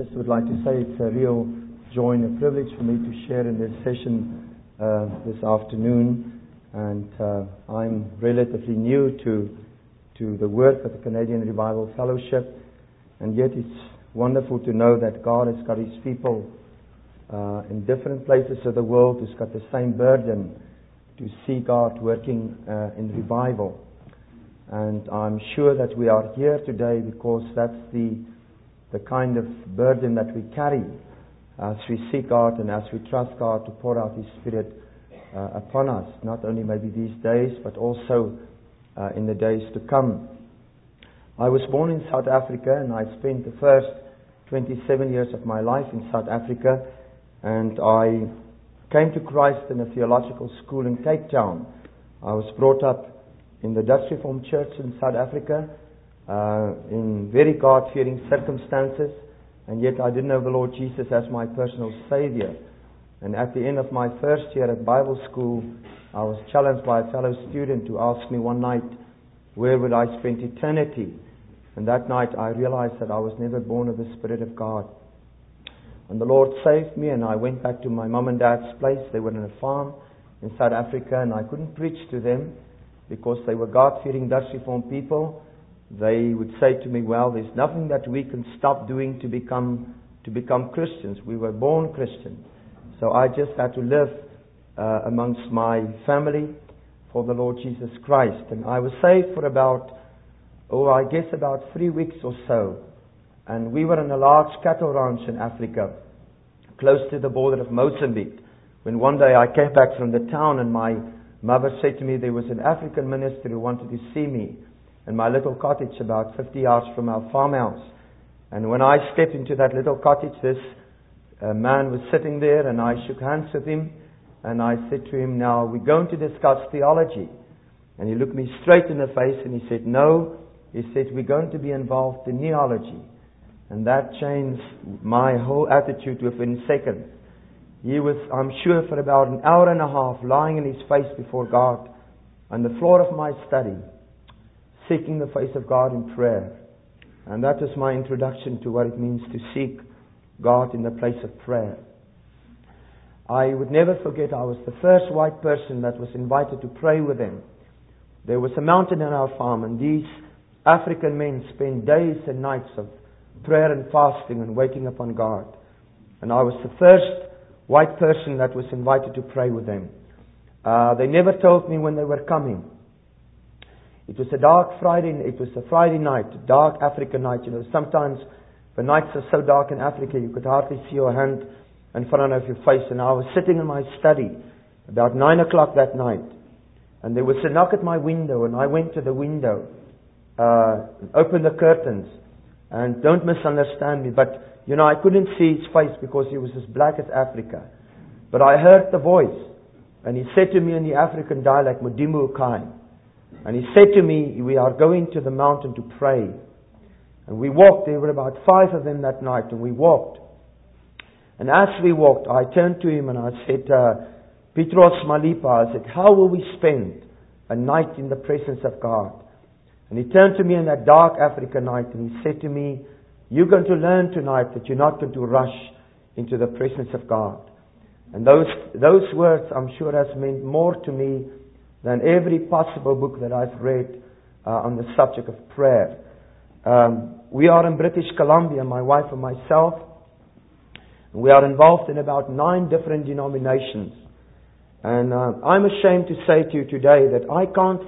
Just would like to say it's a real joy and a privilege for me to share in this session this afternoon, and I'm relatively new to the work of the Canadian Revival Fellowship, and yet it's wonderful to know that God has got His people in different places of the world who's got the same burden to see God working in revival. And I'm sure that we are here today because that's the kind of burden that we carry as we seek God and as we trust God to pour out His Spirit upon us, not only maybe these days, but also in the days to come. I was born in South Africa, and I spent the first 27 years of my life in South Africa, and I came to Christ in a theological school in Cape Town. I was brought up in the Dutch Reformed Church in South Africa, in very God-fearing circumstances, and yet I didn't know the Lord Jesus as my personal Savior. And at the end of my first year at Bible school, I was challenged by a fellow student to ask me one night, where would I spend eternity? And that night I realized that I was never born of the Spirit of God. And the Lord saved me, and I went back to my mom and dad's place. They were on a farm in South Africa, and I couldn't preach to them because they were God-fearing Dutch Reformed people. They would say to me, well, there's nothing that we can stop doing to become Christians. We were born Christians. So I just had to live amongst my family for the Lord Jesus Christ. And I was saved for about 3 weeks or so. And we were on a large cattle ranch in Africa, close to the border of Mozambique, when one day I came back from the town, and my mother said to me there was an African minister who wanted to see me in my little cottage about 50 yards from our farmhouse. And when I stepped into that little cottage, this man was sitting there, and I shook hands with him, and I said to him, now we're going to discuss theology. And he looked me straight in the face and he said, no. He said, we're going to be involved in neology. And that changed my whole attitude within seconds. He was, I'm sure, for about an hour and a half lying in his face before God on the floor of my study, seeking the face of God in prayer. And that was my introduction to what it means to seek God in the place of prayer. I would never forget, I was the first white person that was invited to pray with them. There was a mountain on our farm, and these African men spent days and nights of prayer and fasting and waiting upon God. And I was the first white person that was invited to pray with them. They never told me when they were coming. It was a Friday night, dark African night. You know, sometimes the nights are so dark in Africa you could hardly see your hand in front of your face. And I was sitting in my study about 9 o'clock that night, and there was a knock at my window, and I went to the window, opened the curtains, and don't misunderstand me, but you know, I couldn't see his face because he was as black as Africa. But I heard the voice, and he said to me in the African dialect, Mudimu Ukai. And he said to me, we are going to the mountain to pray. And we walked. There were about 5 of them that night, and we walked. And as we walked, I turned to him and I said, Petros Malipa, I said, how will we spend a night in the presence of God? And he turned to me in that dark African night, and he said to me, you're going to learn tonight that you're not going to rush into the presence of God. And those words, I'm sure, has meant more to me than every possible book that I've read on the subject of prayer. We are in British Columbia, my wife and myself. We are involved in about 9 different denominations. And I'm ashamed to say to you today that I can't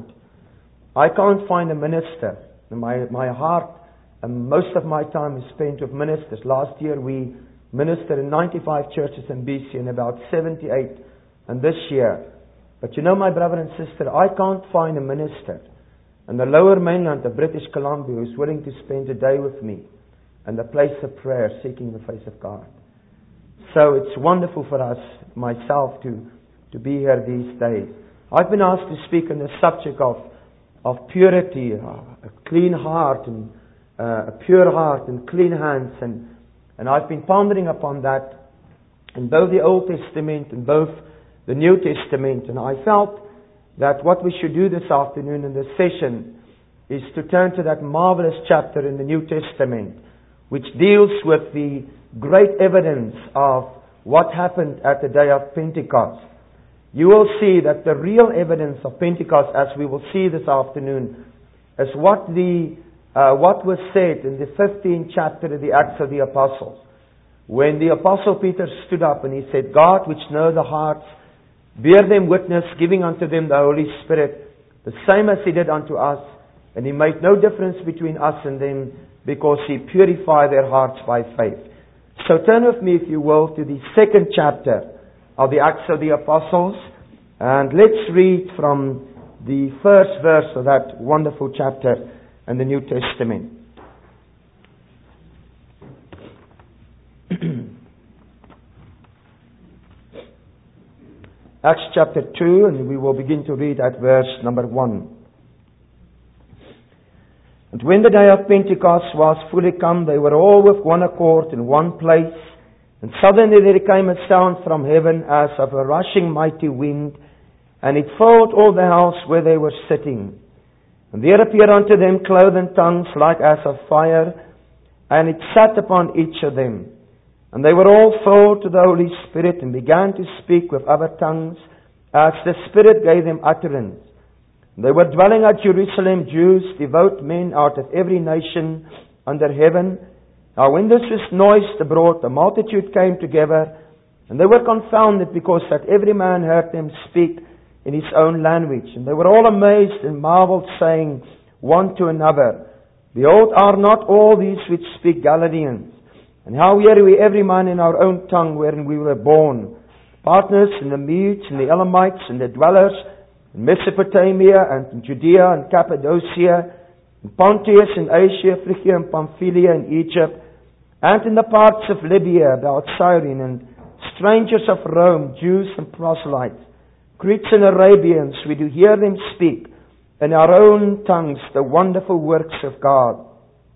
find a minister. My heart and most of my time is spent with ministers. Last year we ministered in 95 churches in BC and about 78 and this year. But you know, my brother and sister, I can't find a minister in the lower mainland of British Columbia who's willing to spend a day with me in the place of prayer, seeking the face of God. So it's wonderful for us, myself, to be here these days. I've been asked to speak on the subject of purity, a clean heart, and a pure heart and clean hands. And I've been pondering upon that in both the Old Testament and both the New Testament. And I felt that what we should do this afternoon in this session is to turn to that marvelous chapter in the New Testament which deals with the great evidence of what happened at the day of Pentecost, you will see that the real evidence of Pentecost, as we will see this afternoon, is what was said in the 15th chapter of the Acts of the Apostles. When the Apostle Peter stood up and he said, God, which know the hearts, bear them witness, giving unto them the Holy Spirit, the same as He did unto us. And He made no difference between us and them, because He purified their hearts by faith. So turn with me, if you will, to the 2nd chapter of the Acts of the Apostles. And let's read from the first verse of that wonderful chapter in the New Testament. Acts chapter 2, and we will begin to read at verse number 1. And when the day of Pentecost was fully come, they were all with one accord in one place. And suddenly there came a sound from heaven as of a rushing mighty wind, and it filled all the house where they were sitting. And there appeared unto them cloven tongues like as of fire, and it sat upon each of them. And they were all filled to the Holy Spirit, and began to speak with other tongues, as the Spirit gave them utterance. They were dwelling at Jerusalem, Jews, devout men out of every nation under heaven. Now when this was noised abroad, the multitude came together, and they were confounded, because that every man heard them speak in his own language. And they were all amazed and marveled, saying one to another, Behold, are not all these which speak Galileans? And how hear we every man in our own tongue wherein we were born? Partners and the Medes and the Elamites and the dwellers in Mesopotamia and in Judea and Cappadocia, in Pontus and Asia, Phrygia and Pamphylia and Egypt, and in the parts of Libya about Cyrene, and strangers of Rome, Jews and proselytes, Greeks and Arabians, we do hear them speak in our own tongues the wonderful works of God.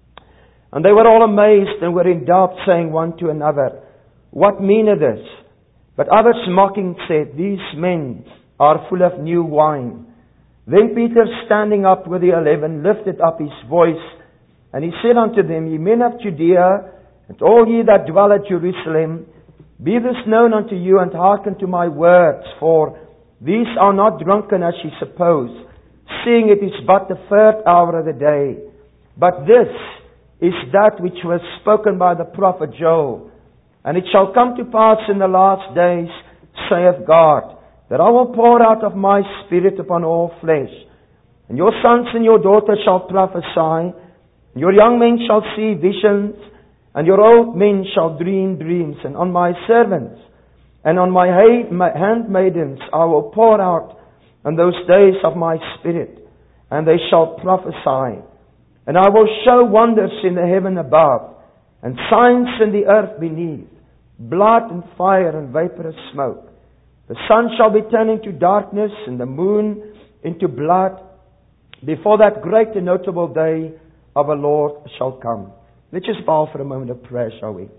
And they were all amazed and were in doubt, saying one to another, What meaneth this? But others mocking said, These men are full of new wine. Then Peter, standing up with the 11, lifted up his voice, and he said unto them, Ye men of Judea, and all ye that dwell at Jerusalem, be this known unto you, and hearken to my words, for these are not drunken as ye suppose, seeing it is but the 3rd hour of the day. But this is that which was spoken by the prophet Joel. And it shall come to pass in the last days, saith God, that I will pour out of my Spirit upon all flesh. And your sons and your daughters shall prophesy, and your young men shall see visions, and your old men shall dream dreams. And on my servants and on my handmaidens I will pour out in those days of my Spirit, and they shall prophesy. And I will show wonders in the heaven above, and signs in the earth beneath, blood and fire and vaporous smoke. The sun shall be turned into darkness, and the moon into blood, before that great and notable day of the Lord shall come. Let's just bow for a moment of prayer, shall we?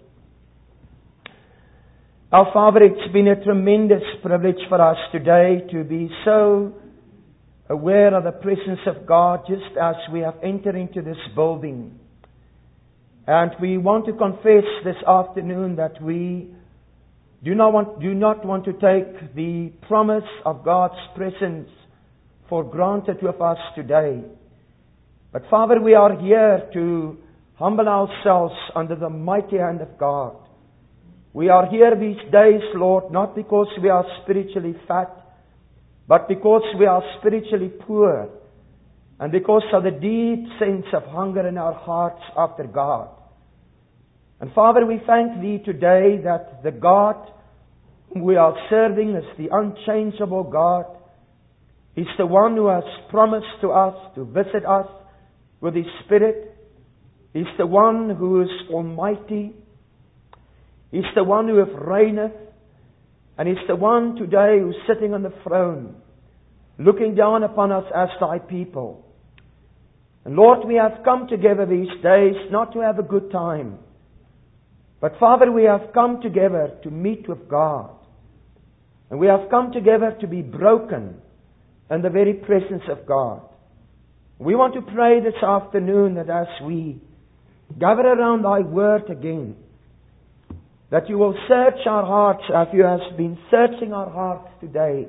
Our Father, it's been a tremendous privilege for us today to be so aware of the presence of God, just as we have entered into this building. And we want to confess this afternoon that we do not want to take the promise of God's presence for granted with us today. But Father, we are here to humble ourselves under the mighty hand of God. We are here these days, Lord, not because we are spiritually fat, but because we are spiritually poor, and because of the deep sense of hunger in our hearts after God. And Father, we thank Thee today that the God whom we are serving is the unchangeable God. He's the one who has promised to us to visit us with His Spirit. He's the one who is almighty. He's the one who reigneth. And He's the one today who's sitting on the throne, looking down upon us as Thy people. And Lord, we have come together these days not to have a good time, but Father, we have come together to meet with God. And we have come together to be broken in the very presence of God. We want to pray this afternoon that as we gather around Thy Word again. That You will search our hearts as You have been searching our hearts today.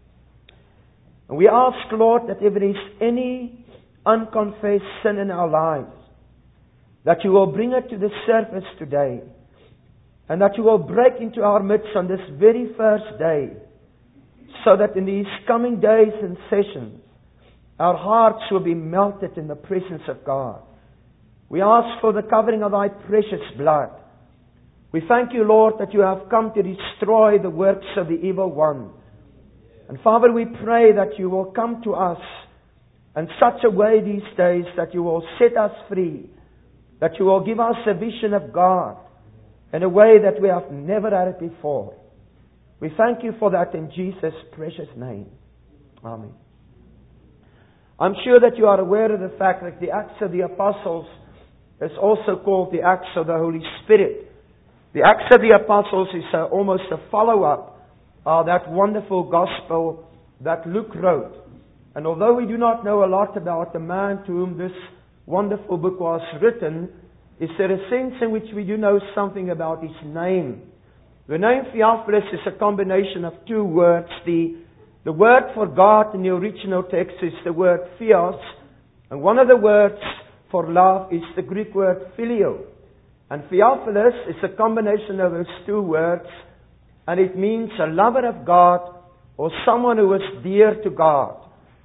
And we ask, Lord, that if there is any unconfessed sin in our lives, that You will bring it to the surface today. And that You will break into our midst on this very first day, so that in these coming days and sessions, our hearts will be melted in the presence of God. We ask for the covering of Thy precious blood. We thank You, Lord, that You have come to destroy the works of the evil one. And Father, we pray that You will come to us in such a way these days that You will set us free, that You will give us a vision of God in a way that we have never had it before. We thank You for that in Jesus' precious name. Amen. I'm sure that you are aware of the fact that the Acts of the Apostles is also called the Acts of the Holy Spirit. The Acts of the Apostles is almost a follow-up of that wonderful gospel that Luke wrote. And although we do not know a lot about the man to whom this wonderful book was written, is there a sense in which we do know something about his name. The name Theophilus is a combination of two words. The word for God in the original text is the word theos, and one of the words for love is the Greek word phileo. And Theophilus is a combination of those two words, and it means a lover of God or someone who is dear to God.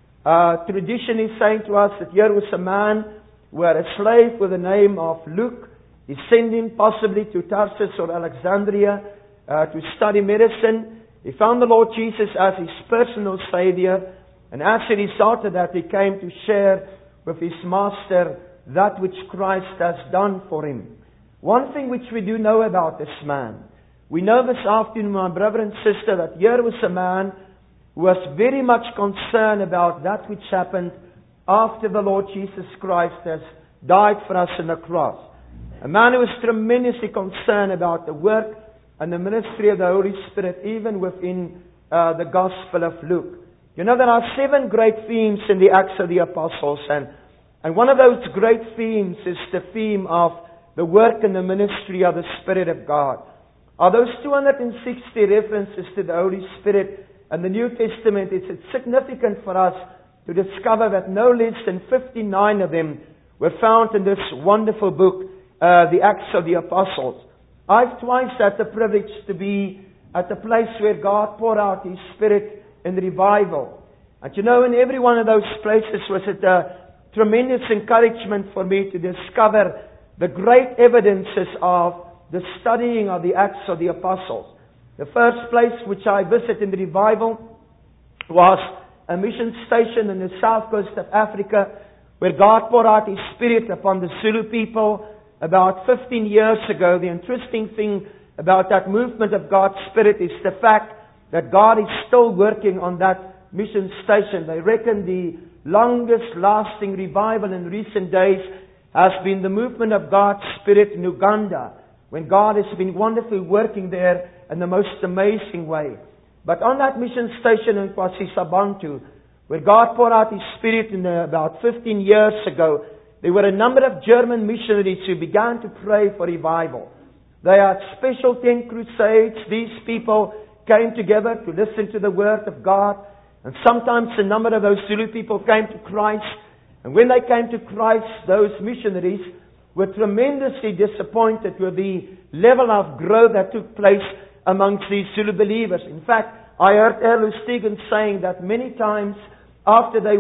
Tradition is saying to us that here was a man who had a slave with the name of Luke. He sent him possibly to Tarsus or Alexandria to study medicine. He found the Lord Jesus as his personal Savior, and as a result of that, he came to share with his master that which Christ has done for him. One thing which we do know about this man, we know this afternoon, my brother and sister, that here was a man who was very much concerned about that which happened after the Lord Jesus Christ has died for us on the cross. A man who was tremendously concerned about the work and the ministry of the Holy Spirit, even within the Gospel of Luke. You know, there are 7 great themes in the Acts of the Apostles, and one of those great themes is the theme of the work and the ministry of the Spirit of God. Are those 260 references to the Holy Spirit and the New Testament? It's significant for us to discover that no less than 59 of them were found in this wonderful book, the Acts of the Apostles. I've twice had the privilege to be at the place where God poured out His Spirit in revival. And you know, in every one of those places was it a tremendous encouragement for me to discover the great evidences of the studying of the Acts of the Apostles. The first place which I visited in the revival was a mission station in the south coast of Africa, where God poured out His Spirit upon the Zulu people about 15 years ago. The interesting thing about that movement of God's Spirit is the fact that God is still working on that mission station. They reckon the longest lasting revival in recent days has been the movement of God's Spirit in Uganda, when God has been wonderfully working there in the most amazing way. But on that mission station in KwaZulu-Natal, where God poured out His Spirit about 15 years ago, there were a number of German missionaries who began to pray for revival. They had special tent crusades. These people came together to listen to the Word of God. And sometimes a number of those Zulu people came to Christ. And when they came to Christ, those missionaries were tremendously disappointed with the level of growth that took place amongst these Zulu believers. In fact, I heard Erlo Stegen saying that many times after they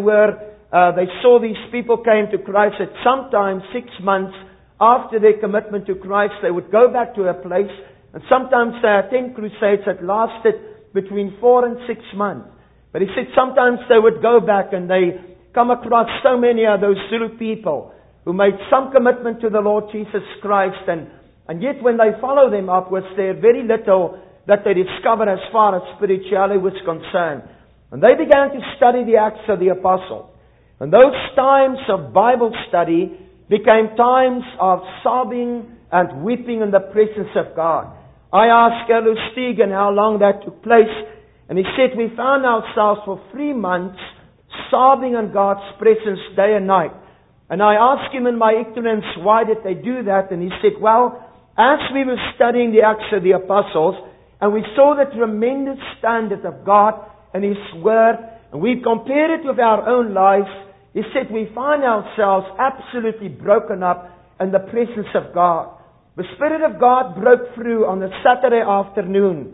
saw these people came to Christ, that sometimes 6 months after their commitment to Christ, they would go back to a place, and sometimes they attend crusades that lasted between 4 and 6 months. But he said sometimes they would go back and they come across so many of those Zulu people who made some commitment to the Lord Jesus Christ, and yet when they follow them up, was there very little that they discovered as far as spirituality was concerned. And they began to study the Acts of the Apostles. And those times of Bible study became times of sobbing and weeping in the presence of God. I asked Erlo Stegen how long that took place, and he said we found ourselves for 3 months sobbing in God's presence day and night. And I asked him in my ignorance, why did they do that? And he said, well, as we were studying the Acts of the Apostles, and we saw the tremendous standard of God and His Word, and we compared it with our own lives, he said, we find ourselves absolutely broken up in the presence of God. The Spirit of God broke through on a Saturday afternoon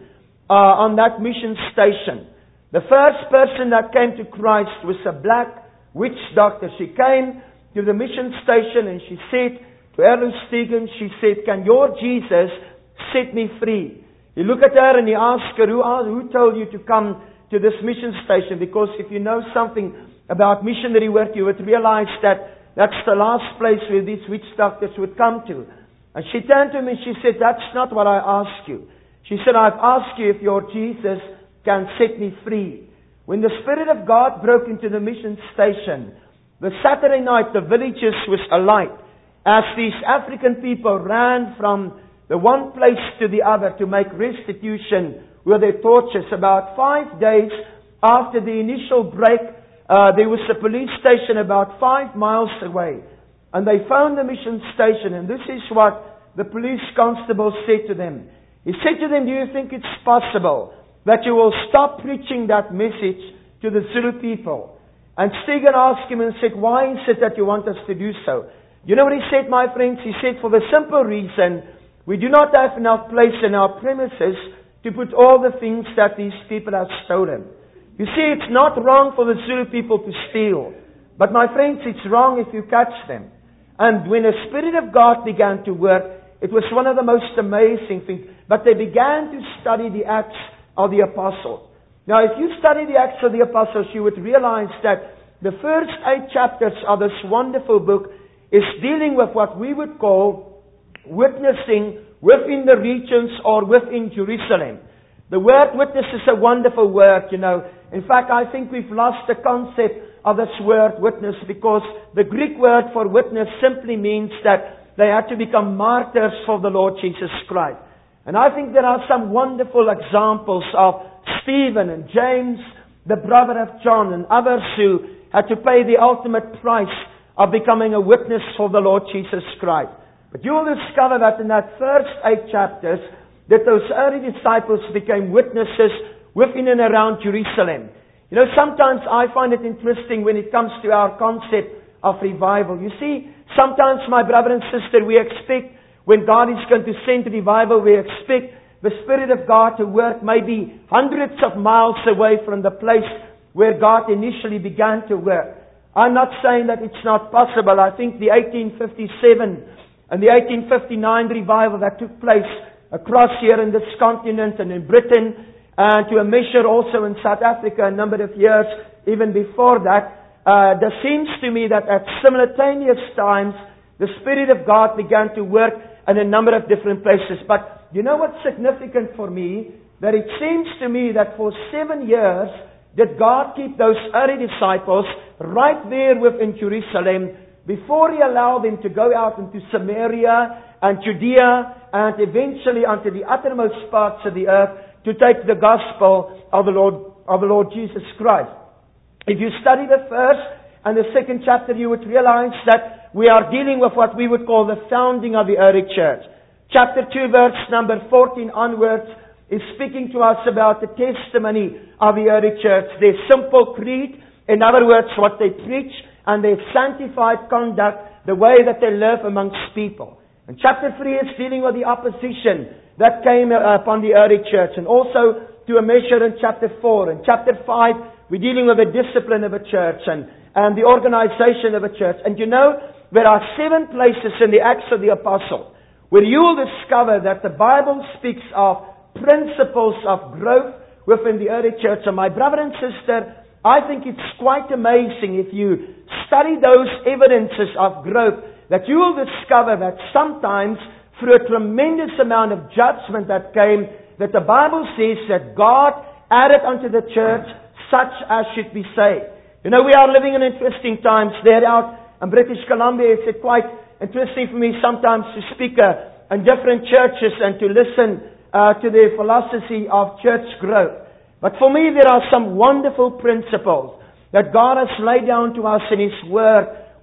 on that mission station. The first person that came to Christ was a black witch doctor. She came to the mission station and she said to Erlo Stegen, she said, can your Jesus set me free? He looked at her and he asked her, who told you to come to this mission station? Because if you know something about missionary work, you would realize that that's the last place where these witch doctors would come to. And she turned to me and she said, that's not what I asked you. She said, I've asked you if your Jesus can set me free. When the Spirit of God broke into the mission station, the Saturday night the villages was alight as these African people ran from the one place to the other to make restitution with their torches. About 5 days after the initial break, there was a police station about 5 miles away. And they found the mission station, and this is what the police constable said to them. He said to them, do you think it's possible that you will stop preaching that message to the Zulu people? And Stegen asked him and said, why is it that you want us to do so? You know what he said, my friends? He said, for the simple reason, we do not have enough place in our premises to put all the things that these people have stolen. You see, it's not wrong for the Zulu people to steal. But my friends, it's wrong if you catch them. And when the Spirit of God began to work, it was one of the most amazing things. But they began to study the Acts of the Apostles. Now, if you study the Acts of the Apostles, you would realize that the first 8 chapters of this wonderful book is dealing with what we would call witnessing within the regions or within Jerusalem. The word witness is a wonderful word, you know. In fact, I think we've lost the concept of this word witness, because the Greek word for witness simply means that they had to become martyrs for the Lord Jesus Christ. And I think there are some wonderful examples of Stephen and James, the brother of John, and others who had to pay the ultimate price of becoming a witness for the Lord Jesus Christ. But you will discover that in that first 8 chapters, that those early disciples became witnesses within and around Jerusalem. You know, sometimes I find it interesting when it comes to our concept of revival. You see, sometimes, my brother and sister, we expect when God is going to send revival, we expect the Spirit of God to work maybe hundreds of miles away from the place where God initially began to work. I'm not saying that it's not possible. I think the 1857 and the 1859 revival that took place across here in this continent and in Britain, and to a measure also in South Africa a number of years even before that, there seems to me that at simultaneous times the Spirit of God began to work in a number of different places. But you know what's significant for me? That it seems to me that for 7 years did God keep those early disciples right there within Jerusalem before He allowed them to go out into Samaria and Judea and eventually unto the uttermost parts of the earth to take the gospel of the Lord Jesus Christ. If you study the first and the second chapter, you would realize that we are dealing with what we would call the founding of the early church. Chapter 2, verse number 14 onwards is speaking to us about the testimony of the early church, their simple creed, in other words, what they preach, and their sanctified conduct, the way that they live amongst people. And chapter 3 is dealing with the opposition that came upon the early church, and also to a measure in chapter 4. In chapter 5, we're dealing with the discipline of a church and the organization of a church. And you know, there are 7 places in the Acts of the Apostles where you will discover that the Bible speaks of principles of growth within the early church. And my brother and sister, I think it's quite amazing if you study those evidences of growth, that you will discover that sometimes through a tremendous amount of judgment that came, that the Bible says that God added unto the church such as should be saved. You know, we are living in interesting times there out in British Columbia. It's quite interesting for me sometimes to speak in different churches and to listen to their philosophy of church growth. But for me, there are some wonderful principles that God has laid down to us in His Word,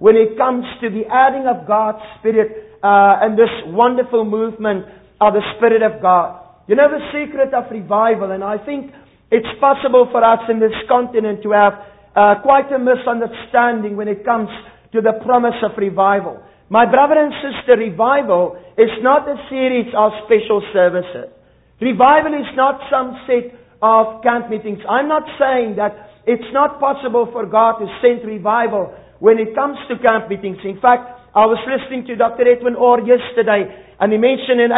when it comes to the adding of God's Spirit and this wonderful movement of the Spirit of God. You know the secret of revival, and I think it's possible for us in this continent to have quite a misunderstanding when it comes to the promise of revival. My brother and sister, revival is not a series of special services. Revival is not some set of camp meetings. I'm not saying that it's not possible for God to send revival when it comes to camp meetings. In fact, I was listening to Dr. Edwin Orr yesterday, and he mentioned in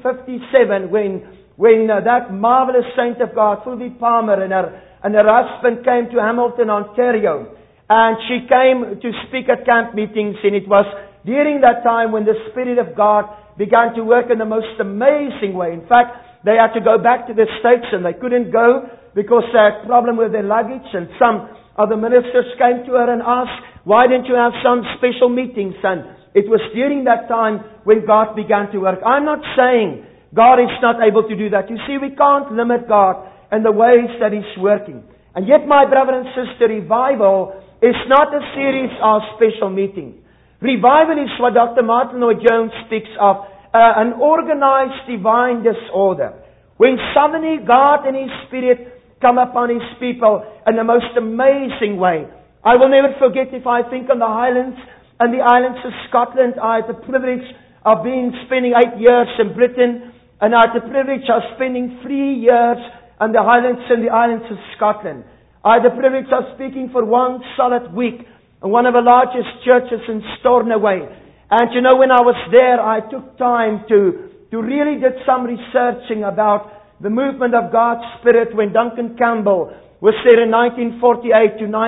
1857 when that marvelous saint of God, Fulvie Palmer, and her husband came to Hamilton, Ontario, and she came to speak at camp meetings, and it was during that time when the Spirit of God began to work in the most amazing way. In fact, they had to go back to the States, and they couldn't go because they had a problem with their luggage, and some of the ministers came to her and asked, why didn't you have some special meetings? And it was during that time when God began to work. I'm not saying God is not able to do that. You see, we can't limit God and the ways that He's working. And yet, my brother and sister, revival is not a series of special meetings. Revival is what Dr. Martin Lloyd-Jones speaks of, an organized divine disorder. When suddenly God and His Spirit come upon His people in the most amazing way. I will never forget, if I think on the Highlands and the islands of Scotland, I had the privilege of spending 8 years in Britain, and I had the privilege of spending 3 years on the Highlands and the islands of Scotland. I had the privilege of speaking for 1 solid week in one of the largest churches in Stornoway. And you know, when I was there, I took time to really did some researching about the movement of God's Spirit when Duncan Campbell was there in 1948 to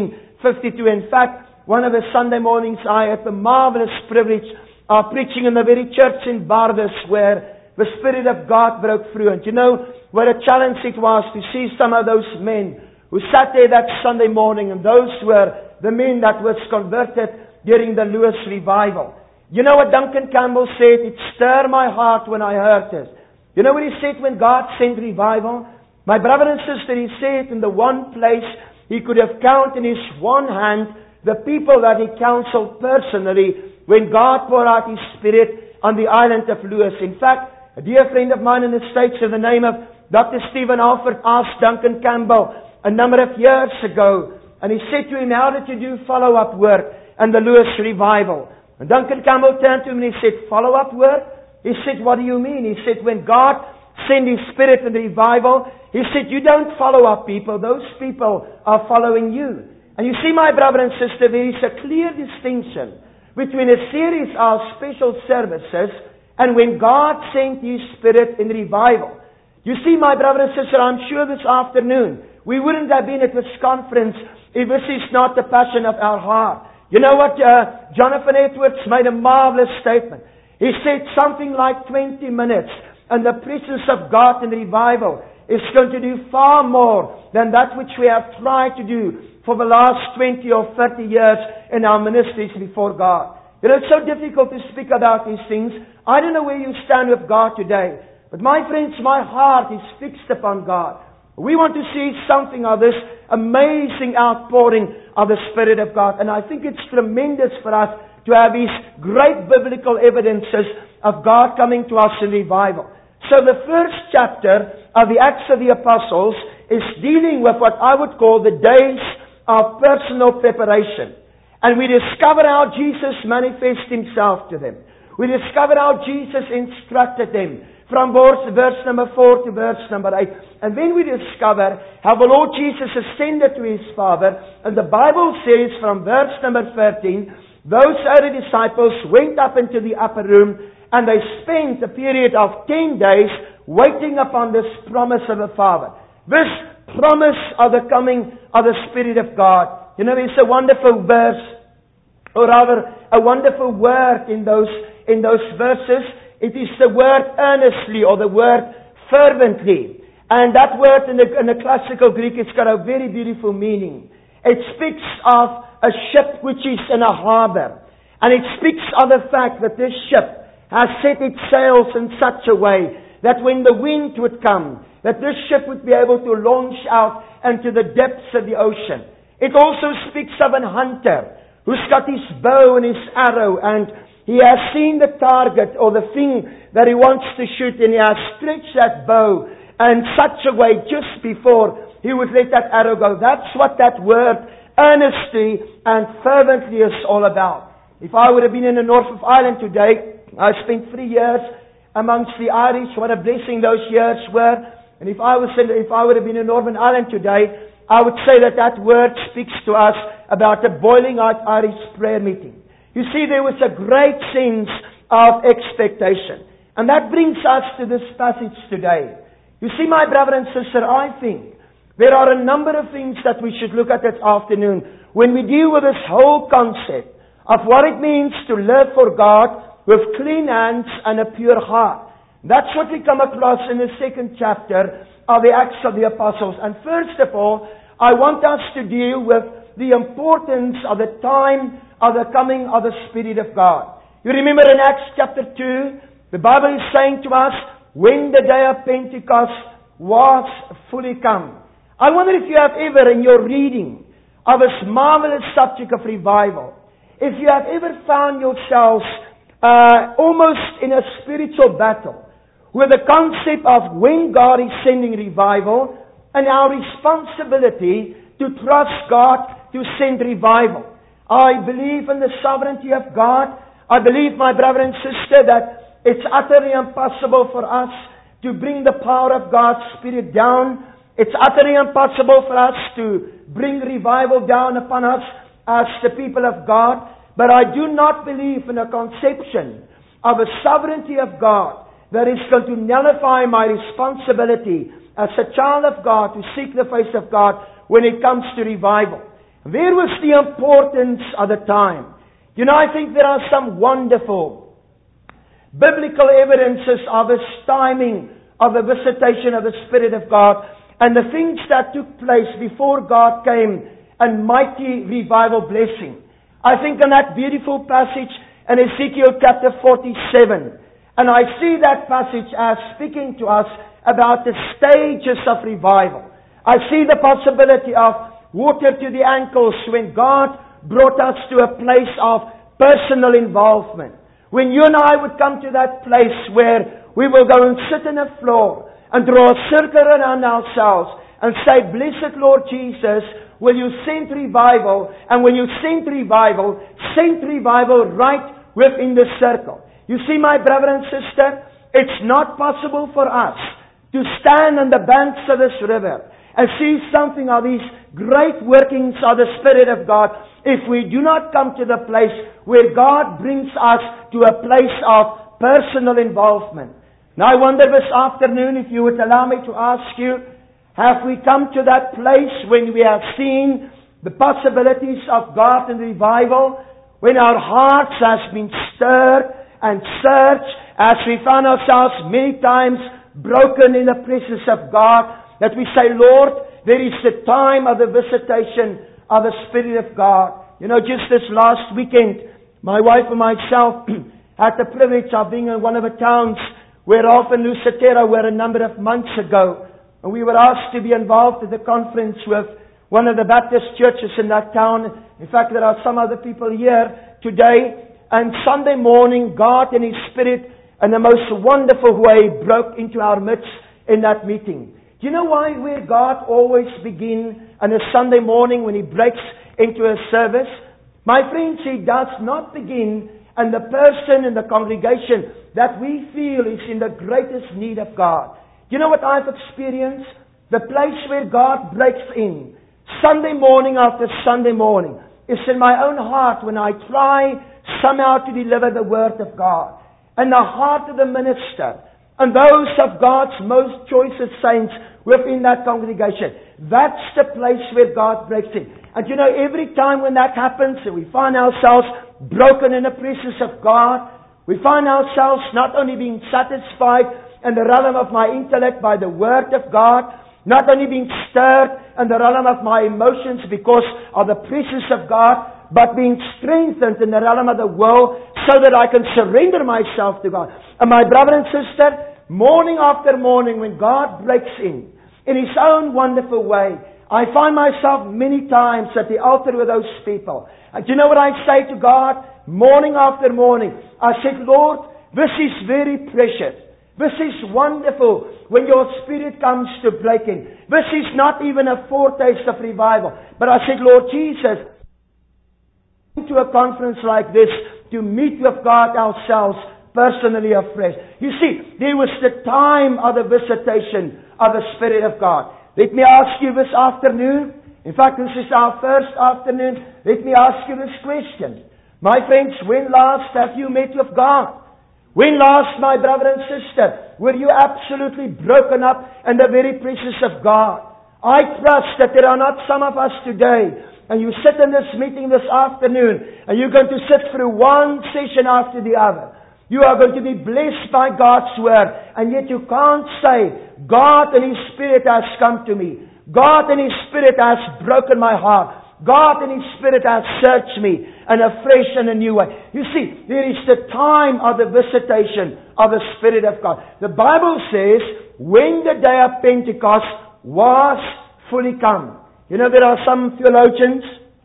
1952. In fact, one of the Sunday mornings I had the marvelous privilege of preaching in the very church in Bardus where the Spirit of God broke through. And you know what a challenge it was to see some of those men who sat there that Sunday morning, and those were the men that was converted during the Lewis revival. You know what Duncan Campbell said? It stirred my heart when I heard this. You know what he said when God sent revival? My brother and sister, he said in the one place he could have counted in his one hand the people that he counseled personally when God poured out His Spirit on the island of Lewis. In fact, a dear friend of mine in the States in the name of Dr. Stephen Alford asked Duncan Campbell a number of years ago, and he said to him, how did you do follow-up work and the Lewis revival? And Duncan Campbell turned to him and he said, follow-up work? He said, what do you mean? He said, when God sent His Spirit in the revival, He said, you don't follow up people. Those people are following you. And you see, my brother and sister, there is a clear distinction between a series of special services and when God sent His Spirit in revival. You see, my brother and sister, I'm sure this afternoon we wouldn't have been at this conference if this is not the passion of our heart. You know what? Jonathan Edwards made a marvelous statement. He said something like 20 minutes, and the presence of God in revival is going to do far more than that which we have tried to do for the last 20 or 30 years in our ministries before God. You know, it's so difficult to speak about these things. I don't know where you stand with God today, but my friends, my heart is fixed upon God. We want to see something of this amazing outpouring of the Spirit of God. And I think it's tremendous for us to have these great biblical evidences of God coming to us in revival. So the first chapter of the Acts of the Apostles is dealing with what I would call the days of personal preparation. And we discover how Jesus manifested Himself to them. We discover how Jesus instructed them from verse number 4 to verse number 8. And then we discover how the Lord Jesus ascended to His Father. And the Bible says from verse number 13, those early disciples went up into the upper room and they spent a period of 10 days waiting upon this promise of the Father. This promise of the coming of the Spirit of God. You know, there's a wonderful verse, or rather a wonderful word in those verses. It is the word earnestly or the word fervently. And that word in the classical Greek, it's got a very beautiful meaning. It speaks of a ship which is in a harbor. And it speaks of the fact that this ship has set its sails in such a way that when the wind would come, that this ship would be able to launch out into the depths of the ocean. It also speaks of an hunter who's got his bow and his arrow, and he has seen the target or the thing that he wants to shoot, and he has stretched that bow in such a way just before he would let that arrow go. That's what that word earnestly and fervently is all about. If I would have been in the north of Ireland today, I spent 3 years amongst the Irish. What a blessing those years were. And if I would have been in Northern Ireland today, I would say that that word speaks to us about a boiling hot Irish prayer meeting. You see, there was a great sense of expectation. And that brings us to this passage today. You see, my brother and sister, I think there are a number of things that we should look at this afternoon when we deal with this whole concept of what it means to live for God with clean hands and a pure heart. That's what we come across in the 2nd chapter of the Acts of the Apostles. And first of all, I want us to deal with the importance of the time of the coming of the Spirit of God. You remember in Acts chapter 2, the Bible is saying to us, when the day of Pentecost was fully come. I wonder if you have ever in your reading of this marvelous subject of revival, if you have ever found yourselves almost in a spiritual battle with the concept of when God is sending revival and our responsibility to trust God to send revival. I believe in the sovereignty of God. I believe, my brother and sister, that it's utterly impossible for us to bring the power of God's Spirit down. It's utterly impossible for us to bring revival down upon us as the people of God. But I do not believe in a conception of a sovereignty of God that is going to nullify my responsibility as a child of God to seek the face of God when it comes to revival. Where was the importance of the time? You know, I think there are some wonderful biblical evidences of this timing of the visitation of the Spirit of God and the things that took place before God came and mighty revival blessing. I think in that beautiful passage in Ezekiel chapter 47, and I see that passage as speaking to us about the stages of revival. I see the possibility of water to the ankles when God brought us to a place of personal involvement. When you and I would come to that place where we will go and sit on the floor and draw a circle around ourselves and say, "Blessed Lord Jesus, will you send revival?" And when you send revival right within the circle. You see, my brother and sister, it's not possible for us to stand on the banks of this river and see something of these great workings of the Spirit of God if we do not come to the place where God brings us to a place of personal involvement. Now I wonder this afternoon, if you would allow me to ask you, have we come to that place when we have seen the possibilities of God and revival, when our hearts has been stirred and searched, as we found ourselves many times broken in the presence of God, that we say, "Lord, there is the time of the visitation of the Spirit of God." You know, just this last weekend, my wife and myself had the privilege of being in one of the towns where Ralph and Lusitera were a number of months ago. And we were asked to be involved in the conference with one of the Baptist churches in that town. In fact, there are some other people here today. And Sunday morning, God in His Spirit, in the most wonderful way, broke into our midst in that meeting. Do you know where God always begins on a Sunday morning when He breaks into a service? My friends, He does not begin in the person in the congregation that we feel is in the greatest need of God. Do you know what I've experienced? The place where God breaks in, Sunday morning after Sunday morning, is in my own heart when I try somehow to deliver the Word of God. And the heart of the minister and those of God's most choicest saints within that congregation. That's the place where God breaks in. And you know, every time when that happens, and we find ourselves broken in the presence of God, we find ourselves not only being satisfied in the realm of my intellect by the Word of God, not only being stirred in the realm of my emotions because of the presence of God, but being strengthened in the realm of the will so that I can surrender myself to God. And my brother and sister, morning after morning when God breaks in His own wonderful way, I find myself many times at the altar with those people. And do you know what I say to God? Morning after morning. I said, Lord, this is very precious. This is wonderful when your Spirit comes to breaking. This is not even a foretaste of revival. But I said, Lord Jesus, to a conference like this to meet with God ourselves personally afresh. You see, there was the time of the visitation of the Spirit of God. Let me ask you this afternoon. In fact, this is our first afternoon. Let me ask you this question. My friends, when last have you met with God? When last, my brother and sister, were you absolutely broken up in the very presence of God? I trust that there are not some of us today, and you sit in this meeting this afternoon, and you're going to sit through one session after the other. You are going to be blessed by God's Word, and yet you can't say, God and His Spirit has come to me. God and His Spirit has broken my heart. God and His Spirit has searched me in a fresh and a new way. You see, there is the time of the visitation of the Spirit of God. The Bible says, when the day of Pentecost was fully come. You know, there are some theologians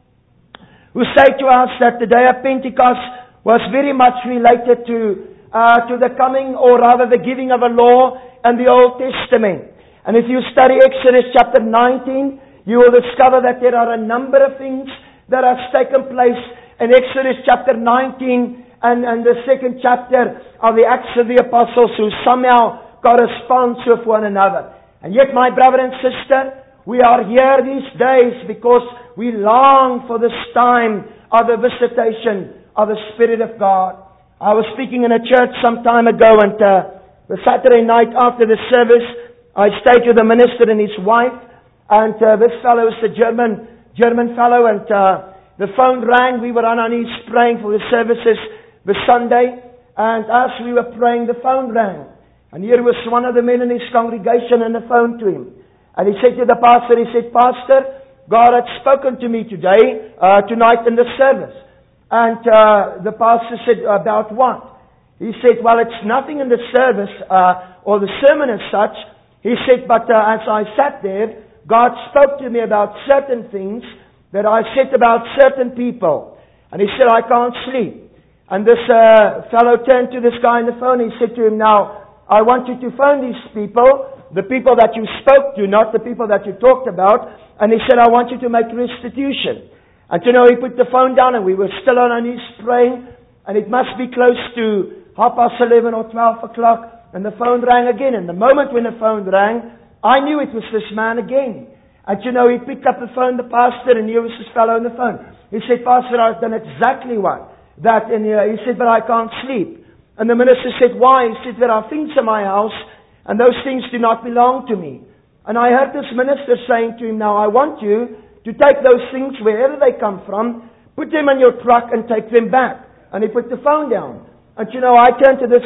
who say to us that the day of Pentecost was very much related to the coming, or rather the giving of a law in the Old Testament. And if you study Exodus chapter 19, you will discover that there are a number of things that have taken place in Exodus chapter 19 and the second chapter of the Acts of the Apostles, who somehow corresponds with one another. And yet, my brother and sister, we are here these days because we long for this time of the visitation of the Spirit of God. I was speaking in a church some time ago, and the Saturday night after the service, I stayed with the minister and his wife. And this fellow is a German fellow, and the phone rang. We were on our knees praying for the services this Sunday, and as we were praying, the phone rang. And here was one of the men in his congregation on the phone to him. And he said to the pastor, he said, Pastor, God had spoken to me tonight in the service. And the pastor said, about what? He said, well, it's nothing in the service or the sermon as such. He said, but as I sat there, God spoke to me about certain things that I said about certain people. And he said, I can't sleep. And this fellow turned to this guy on the phone. He said to him, now, I want you to phone these people, the people that you spoke to, not the people that you talked about. And he said, I want you to make restitution. And you know, he put the phone down, and we were still on our knees praying. And it must be close to 11:30 or 12 o'clock. And the phone rang again. And the moment when the phone rang, I knew it was this man again. And you know, he picked up the phone, the pastor, and here was this fellow on the phone. He said, Pastor, I've done exactly that. And he said, but I can't sleep. And the minister said, why? He said, there are things in my house, and those things do not belong to me. And I heard this minister saying to him, now I want you to take those things, wherever they come from, put them in your truck and take them back. And he put the phone down. And you know, I turned to this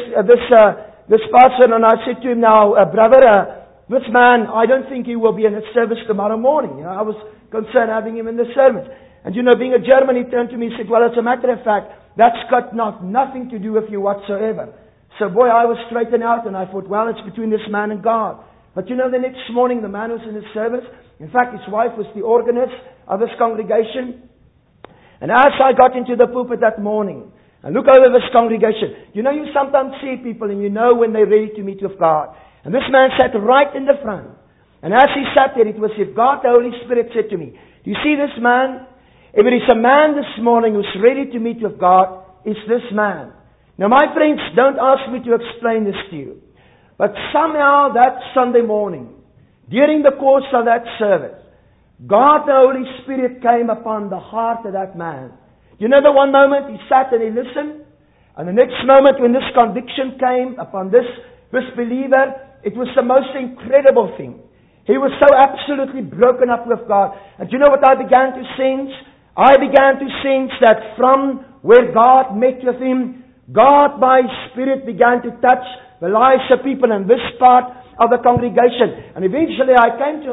pastor, and I said to him, now, brother, this man, I don't think he will be in the service tomorrow morning. You know, I was concerned having him in the service. And you know, being a German, he turned to me and said, well, as a matter of fact, that's got nothing to do with you whatsoever. So boy, I was straightened out, and I thought, well, it's between this man and God. But you know, the next morning, the man was in the service. In fact, his wife was the organist of this congregation. And as I got into the pulpit that morning, and look over this congregation, you know, you sometimes see people, and you know when they're ready to meet with God. And this man sat right in the front. And as he sat there, it was as if God, the Holy Spirit, said to me, do you see this man? If it is a man this morning who's ready to meet with God, it's this man. Now, my friends, don't ask me to explain this to you. But somehow that Sunday morning, during the course of that service, God, the Holy Spirit, came upon the heart of that man. You know, the one moment he sat and he listened, and the next moment when this conviction came upon this believer, it was the most incredible thing. He was so absolutely broken up with God. And you know what I began to sense? I began to sense that from where God met with him, God by His Spirit began to touch the lives of people in this part of the congregation. And eventually I came to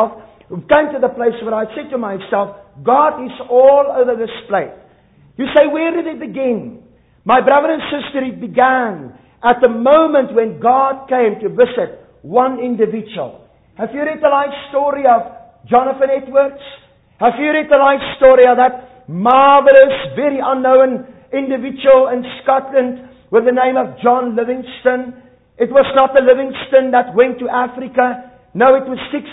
the place where I said to myself, God is all over this place. You say, where did it begin? My brother and sister, it began at the moment when God came to visit one individual. Have you read the life story of Jonathan Edwards? Have you read the life story of that marvelous, very unknown individual in Scotland with the name of John Livingstone? It was not the Livingstone that went to Africa. No, it was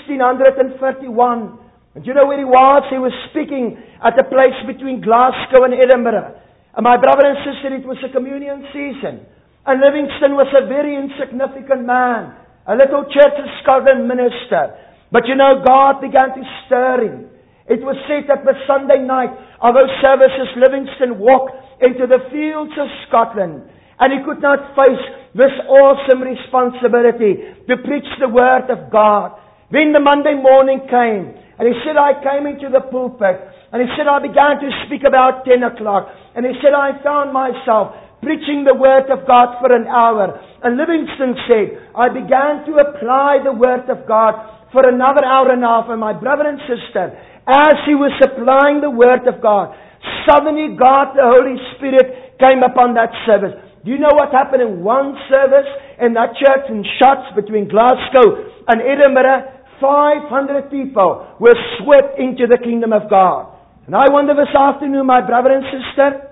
1631. And you know where he was? He was speaking at a place between Glasgow and Edinburgh. And my brother and sister, it was a communion season. And Livingstone was a very insignificant man. A little Church of Scotland minister. But you know, God began to stir him. It was said that the Sunday night of those services, Livingstone walked into the fields of Scotland. And he could not face this awesome responsibility to preach the Word of God. Then the Monday morning came. And he said, I came into the pulpit. And he said, I began to speak about 10 o'clock. And he said, I found myself preaching the Word of God for an hour. And Livingstone said, I began to apply the Word of God for another hour and a half. And my brother and sister, as he was applying the Word of God, suddenly God, the Holy Spirit, came upon that service. Do you know what happened in one service in that church in Shotts between Glasgow and Edinburgh? 500 people were swept into the kingdom of God. And I wonder this afternoon, my brother and sister,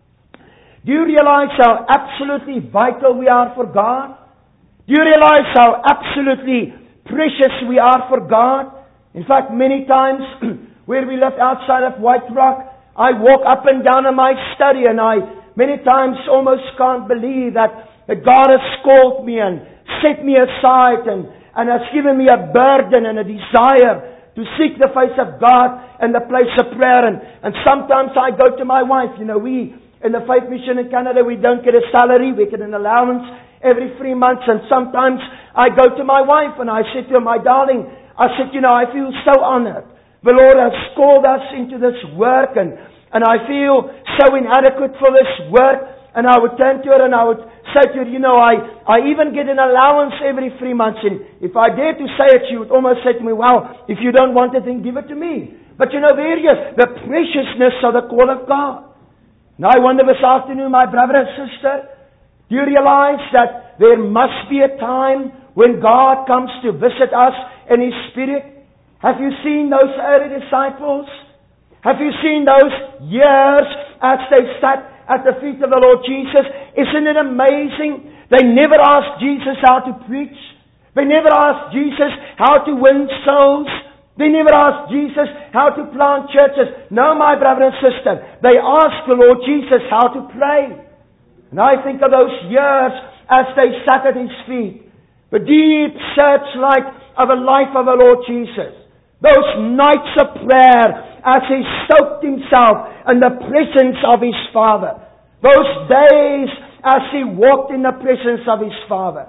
do you realize how absolutely vital we are for God? Do you realize how absolutely precious we are for God? In fact, many times where we lived outside of White Rock, I walk up and down in my study and I many times almost can't believe that God has called me and set me aside and has given me a burden and a desire to seek the face of God and the place of prayer. And sometimes I go to my wife. You know, we in the Faith Mission in Canada, we don't get a salary. We get an allowance every 3 months. And sometimes I go to my wife and I say to her, my darling, I said, you know, I feel so honored. The Lord has called us into this work and I feel so inadequate for this work. And I would turn to her and I would say to her, you know, I even get an allowance every 3 months. And if I dare to say it, she would almost say to me, well, if you don't want it, then give it to me. But you know, there is the preciousness of the call of God. Now I wonder this afternoon, my brother and sister, do you realize that there must be a time when God comes to visit us in His Spirit? Have you seen those early disciples? Have you seen those years as they sat at the feet of the Lord Jesus? Isn't it amazing? They never asked Jesus how to preach. They never asked Jesus how to win souls. They never asked Jesus how to plant churches. No, my brother and sister, they asked the Lord Jesus how to pray. And I think of those years as they sat at His feet. The deep searchlight of the life of the Lord Jesus. Those nights of prayer as He soaked Himself in the presence of His Father. Those days as He walked in the presence of His Father.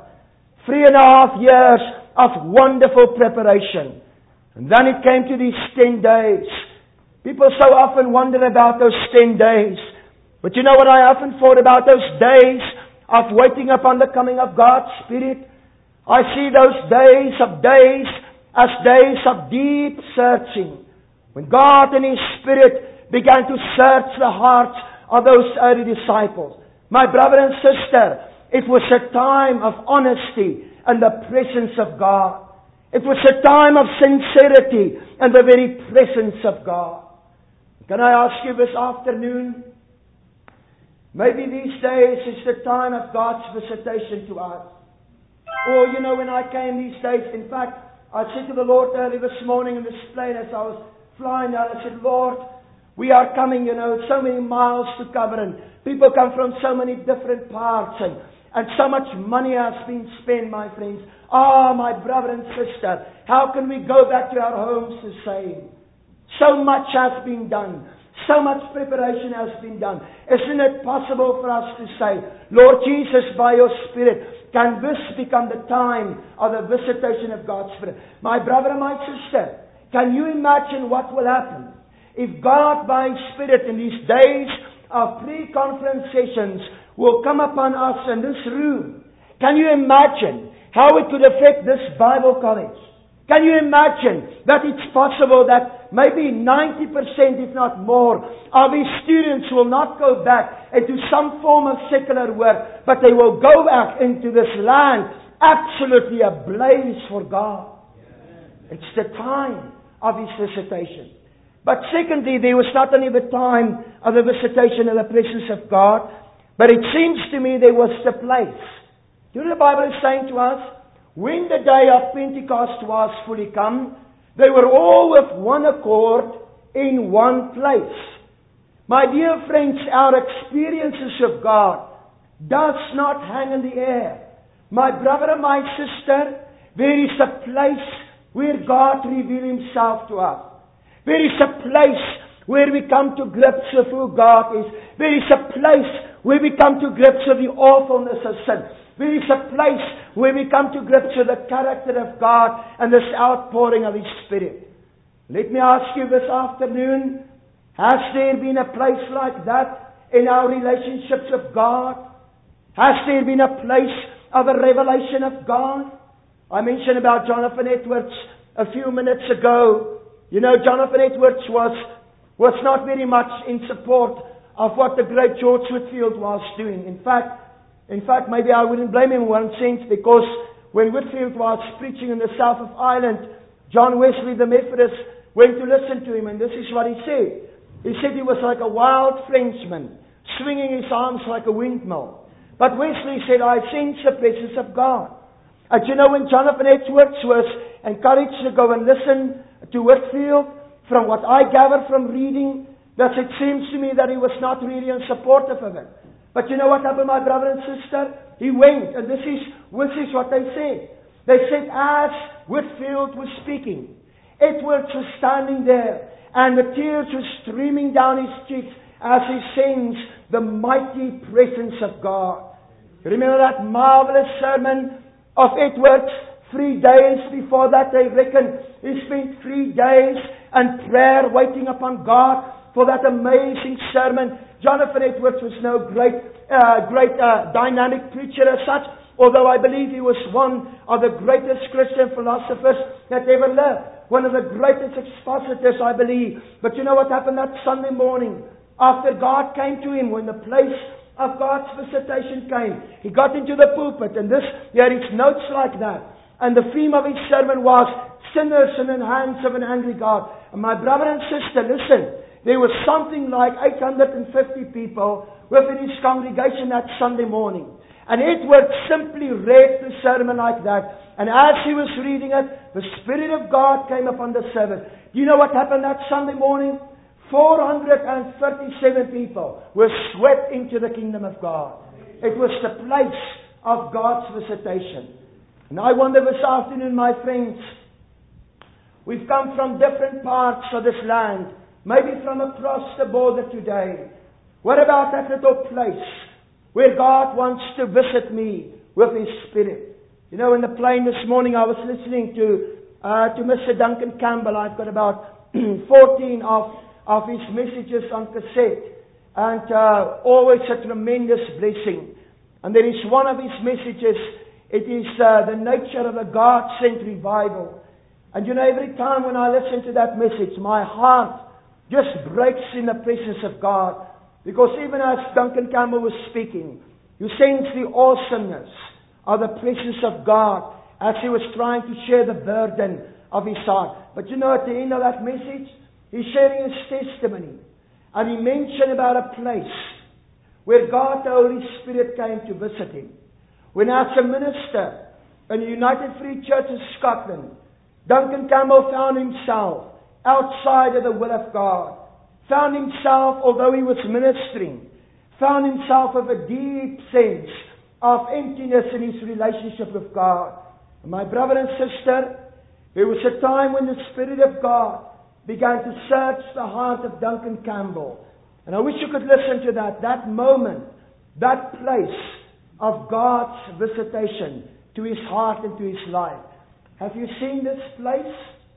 3.5 years of wonderful preparation. And then it came to these 10 days. People so often wonder about those 10 days. But you know what I often thought about those days of waiting upon the coming of God's Spirit? I see those days as days of deep searching. When God in His Spirit began to search the hearts of those early disciples. My brother and sister, it was a time of honesty and the presence of God. It was a time of sincerity and the very presence of God. Can I ask you this afternoon? Maybe these days is the time of God's visitation to us. Or, you know, when I came these days, in fact, I said to the Lord early this morning in this plane as I was flying out, I said, Lord, we are coming, you know, so many miles to cover and people come from so many different parts and so much money has been spent, my friends. My brother and sister, how can we go back to our homes the same? So much has been done. So much preparation has been done. Isn't it possible for us to say, Lord Jesus, by your Spirit, can this become the time of the visitation of God's Spirit? My brother and my sister, can you imagine what will happen if God by His Spirit in these days of pre-conference sessions will come upon us in this room? Can you imagine how it could affect this Bible college? Can you imagine that it's possible that maybe 90%, if not more, of these students will not go back into some form of secular work, but they will go back into this land absolutely ablaze for God. It's the time of His visitation. But secondly, there was not only the time of the visitation of the presence of God, but it seems to me there was the place. You know, the Bible is saying to us, when the day of Pentecost was fully come, they were all with one accord in one place. My dear friends, our experiences of God does not hang in the air. My brother and my sister, there is a place where God reveals Himself to us. There is a place where we come to grips with who God is. There is a place where we come to grips with the awfulness of sin. There is a place where we come to grips with the character of God and this outpouring of His Spirit. Let me ask you this afternoon, has there been a place like that in our relationships with God? Has there been a place of a revelation of God? I mentioned about Jonathan Edwards a few minutes ago. You know, Jonathan Edwards was not very much in support of what the great George Whitefield was doing. In fact, maybe I wouldn't blame him in one sense, because when Whitefield was preaching in the south of Ireland, John Wesley the Methodist went to listen to him, and this is what he said. He said he was like a wild Frenchman, swinging his arms like a windmill. But Wesley said, I sense the presence of God. And you know, when Jonathan Edwards was encouraged to go and listen to Whitefield, from what I gather from reading, that it seems to me that he was not really supportive of it. But you know what happened, my brother and sister? He went, and this is what they said. They said, as Whitefield was speaking, Edwards was standing there, and the tears were streaming down his cheeks as he sensed the mighty presence of God. You remember that marvelous sermon of Edwards? 3 days before that, they reckon, he spent 3 days and prayer waiting upon God for that amazing sermon. Jonathan Edwards was no great dynamic preacher as such, although I believe he was one of the greatest Christian philosophers that ever lived. One of the greatest expositors, I believe. But you know what happened that Sunday morning? After God came to him, when the place of God's visitation came, he got into the pulpit, and there is notes like that. And the theme of his sermon was, sinners in the hands of an angry God. And my brother and sister, listen, there was something like 850 people within his congregation that Sunday morning. And Edward simply read the sermon like that. And as he was reading it, the Spirit of God came upon the servant. Do you know what happened that Sunday morning? 437 people were swept into the kingdom of God. It was the place of God's visitation. And I wonder this afternoon, my friends, we've come from different parts of this land, maybe from across the border today. What about that little place where God wants to visit me with His Spirit? You know, in the plane this morning, I was listening to Mr. Duncan Campbell. I've got about 14 of his messages on cassette, and always a tremendous blessing. And there is one of his messages. It is the nature of a God-sent revival. And you know, every time when I listen to that message, my heart just breaks in the presence of God. Because even as Duncan Campbell was speaking, you sense the awesomeness of the presence of God as he was trying to share the burden of his heart. But you know, at the end of that message, he's sharing his testimony. And he mentioned about a place where God, the Holy Spirit, came to visit him. When as a minister in the United Free Church of Scotland, Duncan Campbell found himself outside of the will of God. Found himself, although he was ministering, found himself with a deep sense of emptiness in his relationship with God. And my brother and sister, there was a time when the Spirit of God began to search the heart of Duncan Campbell. And I wish you could listen to that moment, that place of God's visitation to his heart and to his life. Have you seen this place?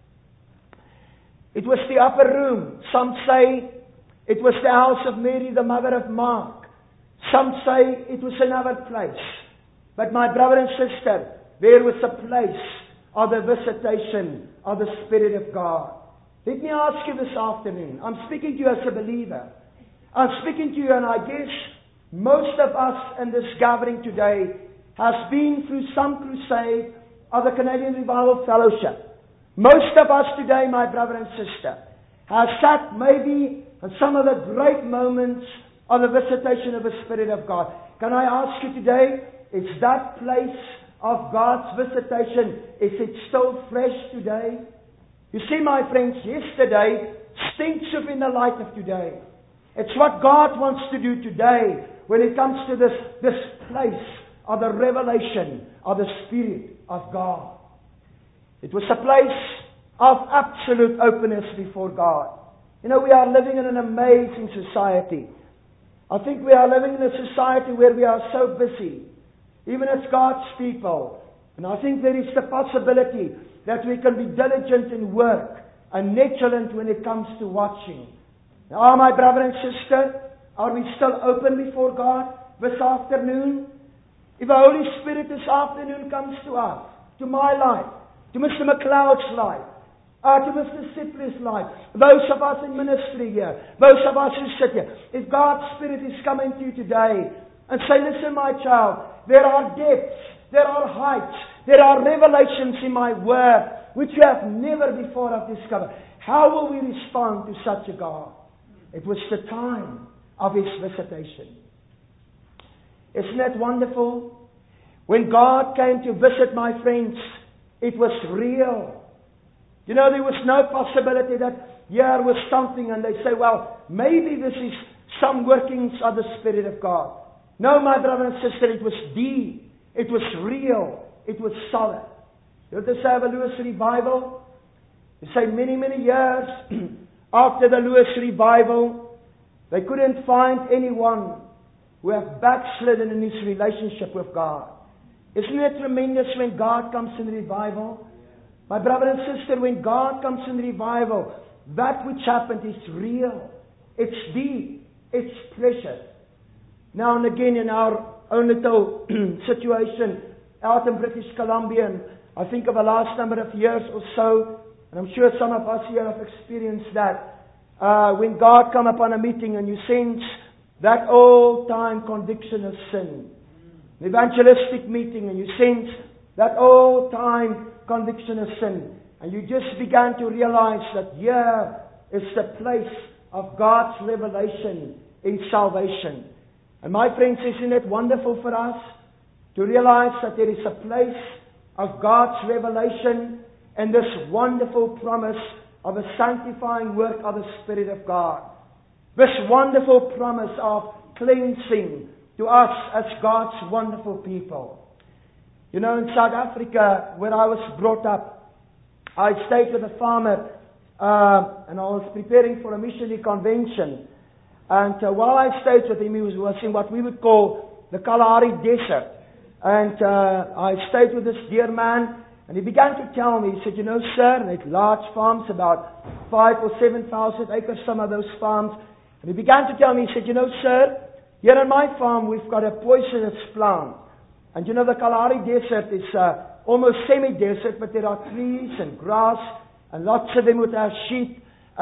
It was the upper room. Some say it was the house of Mary, the mother of Mark. Some say it was another place. But my brother and sister, there was a place of the visitation of the Spirit of God. Let me ask you this afternoon. I'm speaking to you as a believer. I'm speaking to you, and I guess most of us in this gathering today has been through some crusade of the Canadian Revival Fellowship. Most of us today, my brother and sister, have sat maybe in some of the great moments of the visitation of the Spirit of God. Can I ask you today, is that place of God's visitation, is it still fresh today? You see, my friends, yesterday stinks of in the light of today. It's what God wants to do today when it comes to this place of the revelation of the Spirit of God. It was a place of absolute openness before God. You know, we are living in an amazing society. I think we are living in a society where we are so busy, even as God's people. And I think there is the possibility that we can be diligent in work and negligent when it comes to watching. Now, my brother and sister, are we still open before God this afternoon? If the Holy Spirit this afternoon comes to us, to my life, to Mr. McLeod's life, to Mr. Sipley's life, those of us in ministry here, those of us who sit here, if God's Spirit is coming to you today and say, listen, my child, there are depths, there are heights, there are revelations in my word which you have never before have discovered. How will we respond to such a God? It was the time of His visitation. Isn't that wonderful? When God came to visit, my friends, it was real. You know, there was no possibility that here was something and they say, well, maybe this is some workings of the Spirit of God. No, my brother and sister, it was deep. It was real. It was solid. You know, to say of a Lewis revival, you say many, many years after the Lewis revival, they couldn't find anyone who have backslidden in his relationship with God. Isn't it tremendous when God comes in revival? My brother and sister, when God comes in revival, that which happened is real. It's deep. It's precious. Now and again in our own little situation out in British Columbia, and I think of the last number of years or so, and I'm sure some of us here have experienced that, when God come upon a meeting and you sense that old-time conviction of sin. An evangelistic meeting and you sense that old-time conviction of sin. And you just began to realize that here is the place of God's revelation in salvation. And my friends, isn't it wonderful for us to realize that there is a place of God's revelation and this wonderful promise of a sanctifying work of the Spirit of God. This wonderful promise of cleansing to us as God's wonderful people. You know, in South Africa, where I was brought up, I stayed with a farmer and I was preparing for a missionary convention. And while I stayed with him, he was in what we would call the Kalahari Desert. And I stayed with this dear man, and he began to tell me, he said, you know, sir, and it's large farms, about 5,000 or 7,000 acres, some of those farms. And he began to tell me, he said, you know, sir, here on my farm we've got a poisonous plant. And you know, the Kalahari Desert is almost semi-desert, but there are trees and grass, and lots of them would have sheep,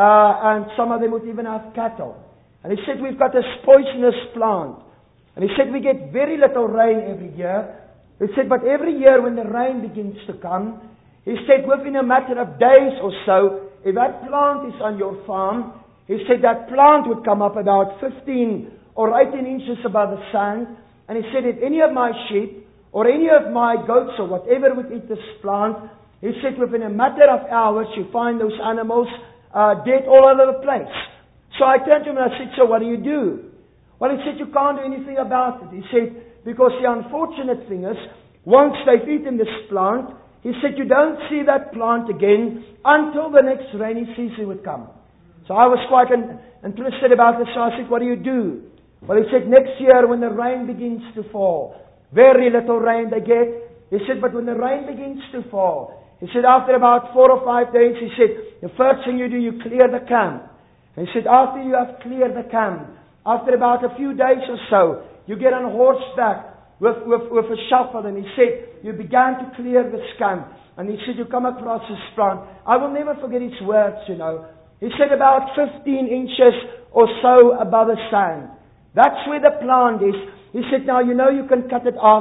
and some of them would even have cattle. And he said, we've got this poisonous plant. And he said, we get very little rain every year. He said, but every year when the rain begins to come, he said, within a matter of days or so, if that plant is on your farm, he said that plant would come up about 15 or 18 inches above the sand. And he said, if any of my sheep or any of my goats or whatever would eat this plant, he said, within a matter of hours, you find those animals dead all over the place. So I turned to him and I said, so what do you do? Well, he said, you can't do anything about it. He said, because the unfortunate thing is, once they've eaten this plant, he said, you don't see that plant again until the next rainy season would come. So I was quite interested about this. So I said, what do you do? Well, he said, next year when the rain begins to fall, very little rain they get. He said, but when the rain begins to fall, he said, after about 4 or 5 days, he said, the first thing you do, you clear the camp. And he said, after you have cleared the camp, after about a few days or so, you get on horseback with a shovel. And he said, you began to clear this camp. And he said, you come across this plant. I will never forget his words, you know. He said, about 15 inches or so above the sand. That's where the plant is. He said, now you know you can cut it off.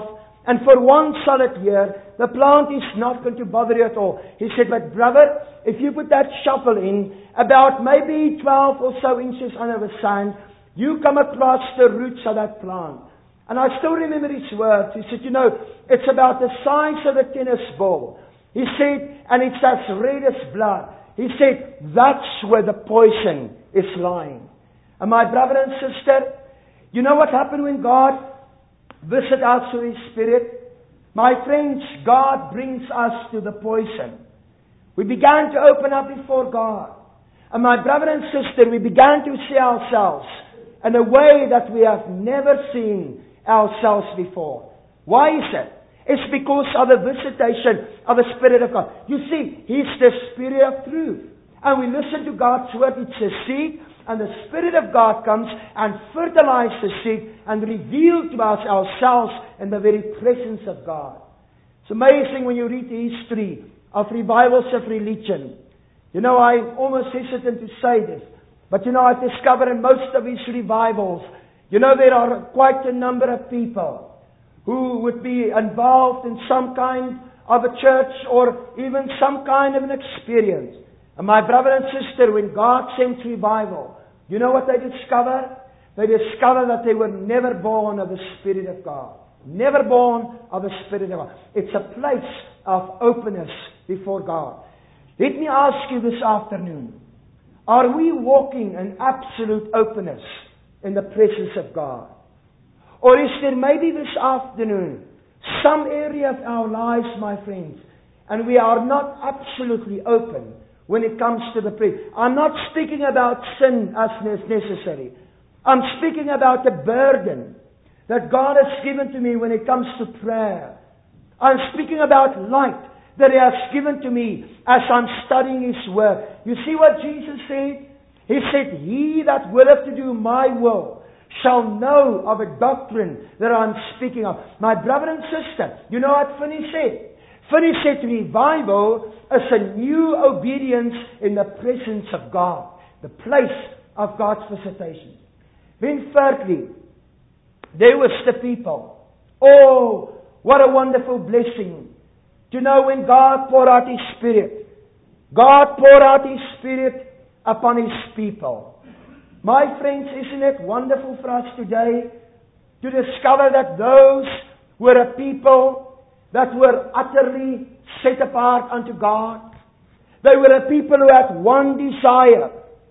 And for 1 solid year, the plant is not going to bother you at all. He said, but brother, if you put that shovel in, about maybe 12 or so inches under the sand, you come across the roots of that plant. And I still remember his words. He said, it's about the size of a tennis ball. He said, and it's as red as blood. He said, that's where the poison is lying. And my brother and sister, you know what happened when God visited us with His Spirit? My friends, God brings us to the poison. We began to open up before God. And my brother and sister, we began to see ourselves in a way that we have never seen ourselves before. Why is it? It's because of the visitation of the Spirit of God. You see, He's the Spirit of truth. And we listen to God's Word. It's a seed. And the Spirit of God comes and fertilizes the seed and reveals to us ourselves in the very presence of God. It's amazing when you read the history of revivals of religion. I'm almost hesitant to say this. But I've discovered in most of these revivals, there are quite a number of people who would be involved in some kind of a church or even some kind of an experience. And my brother and sister, when God sends revival, you know what they discover? They discover that they were never born of the Spirit of God. Never born of the Spirit of God. It's a place of openness before God. Let me ask you this afternoon, are we walking in absolute openness in the presence of God? Or is there maybe this afternoon some area of our lives, my friends, and we are not absolutely open when it comes to the prayer? I'm not speaking about sin as necessary. I'm speaking about the burden that God has given to me when it comes to prayer. I'm speaking about light that He has given to me as I'm studying His Word. You see what Jesus said? He said, he that willeth to do my will shall know of a doctrine that I'm speaking of. My brother and sister, you know what Finney said? Finney said revival is a new obedience in the presence of God. The place of God's visitation. Then thirdly, there was the people. Oh, what a wonderful blessing to know when God poured out His Spirit. God poured out His Spirit upon His people. My friends, isn't it wonderful for us today to discover that those were a people that were utterly set apart unto God. They were a people who had one desire,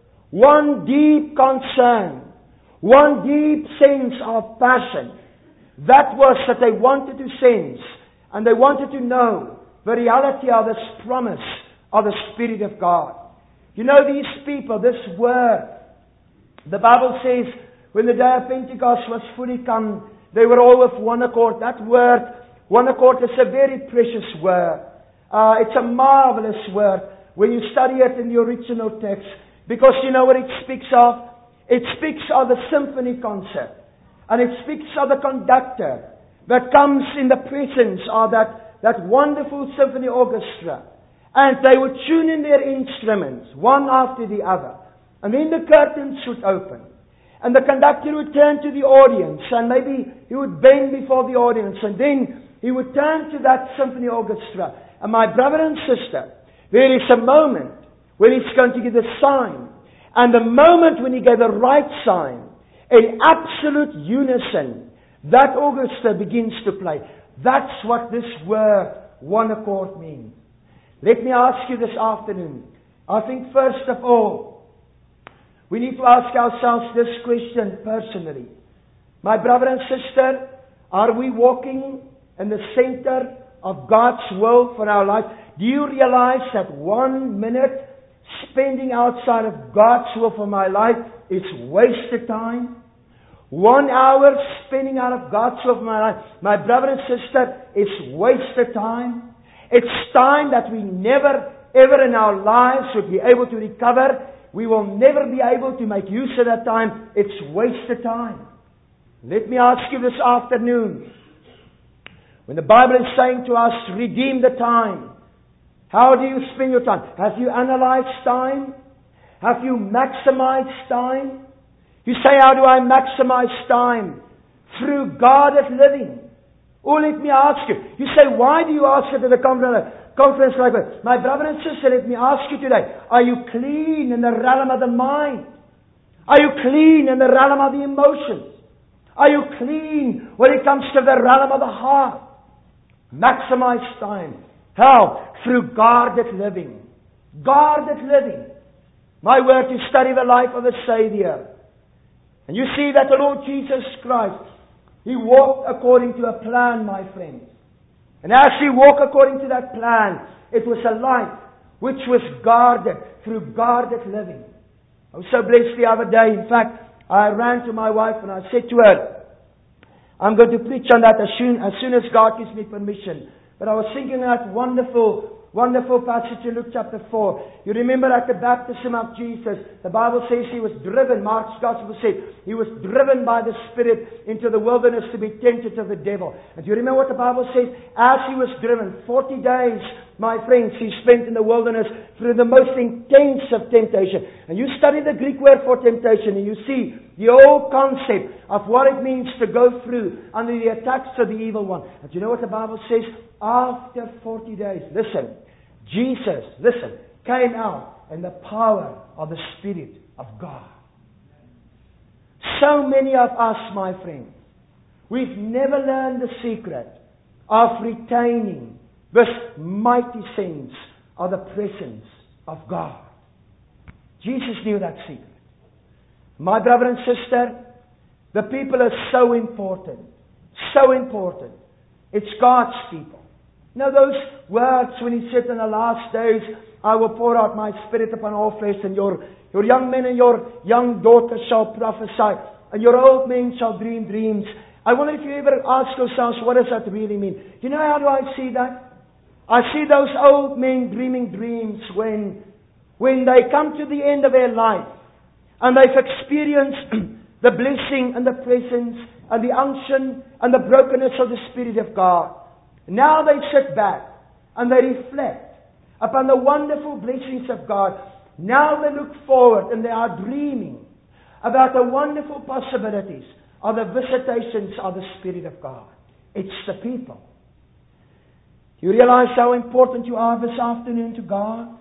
one deep concern, one deep sense of passion. That was that they wanted to sense and they wanted to know the reality of this promise of the Spirit of God. These people, this word, the Bible says, when the day of Pentecost was fully come, they were all with one accord. That word, one accord, is a very precious word. It's a marvelous word when you study it in the original text. Because you know what it speaks of? It speaks of the symphony concert. And it speaks of the conductor that comes in the presence of that wonderful symphony orchestra. And they would tune in their instruments, one after the other. And then the curtains would open. And the conductor would turn to the audience. And maybe he would bend before the audience. And then he would turn to that symphony orchestra. And my brother and sister, there is a moment when he's going to give a sign. And the moment when he gave the right sign, in absolute unison, that orchestra begins to play. That's what this word, one accord, means. Let me ask you this afternoon. I think first of all, we need to ask ourselves this question personally. My brother and sister, are we walking in the center of God's will for our life? Do you realize that 1 minute spending outside of God's will for my life is wasted time? 1 hour spending out of God's will for my life, my brother and sister, is wasted time. It's time that we never, ever in our lives would be able to recover. We will never be able to make use of that time. It's wasted time. Let me ask you this afternoon, when the Bible is saying to us, redeem the time, how do you spend your time? Have you analyzed time? Have you maximized time? You say, how do I maximize time? Through guarded living. Oh, let me ask you. You say, why do you ask it at a conference like that? My brother and sister, let me ask you today. Are you clean in the realm of the mind? Are you clean in the realm of the emotions? Are you clean when it comes to the realm of the heart? Maximize time. How? Through guarded living. Guarded living. My word, to study the life of the Savior. And you see that the Lord Jesus Christ, He walked according to a plan, my friends. And as He walked according to that plan, it was a life which was guarded through guarded living. I was so blessed the other day. In fact, I ran to my wife and I said to her, I'm going to preach on that as soon as God gives me permission. But I was thinking of that wonderful passage in Luke chapter 4. You remember at the baptism of Jesus, the Bible says He was driven, Mark's Gospel says, He was driven by the Spirit into the wilderness to be tempted of the devil. And do you remember what the Bible says? As He was driven, 40 days, my friends, He spent in the wilderness through the most intense of temptation. And you study the Greek word for temptation and you see the whole concept of what it means to go through under the attacks of the evil one. And do you know what the Bible says? After 40 days, Jesus, came out in the power of the Spirit of God. So many of us, my friends, we've never learned the secret of retaining this mighty sense of the presence of God. Jesus knew that secret. My brother and sister, the people are so important. So important. It's God's people. Now those words when He said in the last days, I will pour out my Spirit upon all flesh, and your young men and your young daughters shall prophesy, and your old men shall dream dreams. I wonder if you ever ask yourselves, what does that really mean? You know how do I see that? I see those old men dreaming dreams when they come to the end of their life, and they've experienced the blessing and the presence and the unction and the brokenness of the Spirit of God. Now they sit back and they reflect upon the wonderful blessings of God. Now they look forward and they are dreaming about the wonderful possibilities of the visitations of the Spirit of God. It's the people. You realize how important you are this afternoon to God?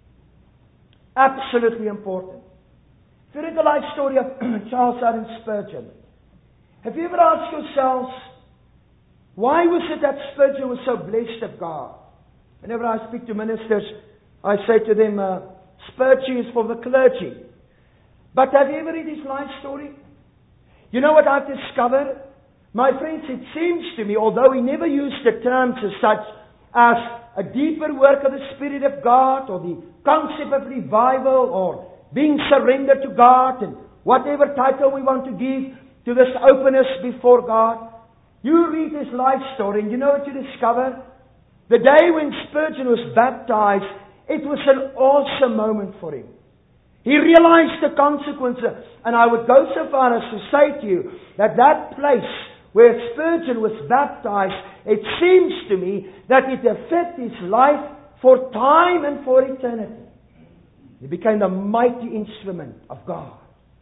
Absolutely important. If you read the life story of Charles Haddon Spurgeon, have you ever asked yourselves, why was it that Spurgeon was so blessed of God? Whenever I speak to ministers, I say to them, Spurgeon is for the clergy. But have you ever read his life story? You know what I've discovered? My friends, it seems to me, although he never used the terms as such as a deeper work of the Spirit of God, or the concept of revival, or being surrendered to God, and whatever title we want to give to this openness before God, you read his life story and you know what you discover? The day when Spurgeon was baptized, it was an awesome moment for him. He realized the consequences. And I would go so far as to say to you that place where Spurgeon was baptized, it seems to me that it affected his life for time and for eternity. He became the mighty instrument of God.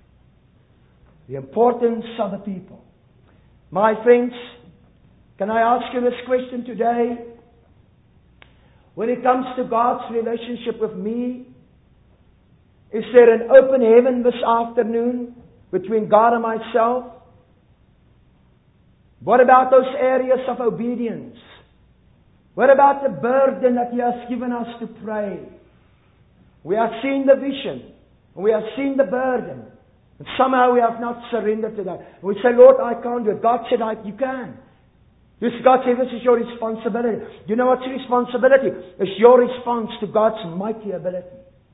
The importance of the people. My friends, can I ask you this question today? When it comes to God's relationship with me, is there an open heaven this afternoon between God and myself? What about those areas of obedience? What about the burden that He has given us to pray? We have seen the vision. We have seen the burden. And somehow we have not surrendered to that. And we say, Lord, I can't do it. God said, you can. God said, this is your responsibility. You know what's your responsibility? It's your response to God's mighty ability.